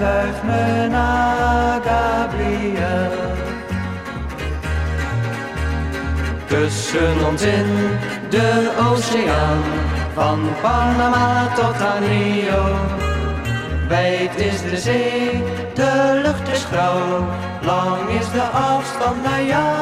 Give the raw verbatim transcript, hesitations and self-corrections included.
wuif me naar Gabriel. Tussen ons in de oceaan, van Panama tot aan Rio. Wijd is de zee, de lucht is grauw, lang is de afstand naar jou.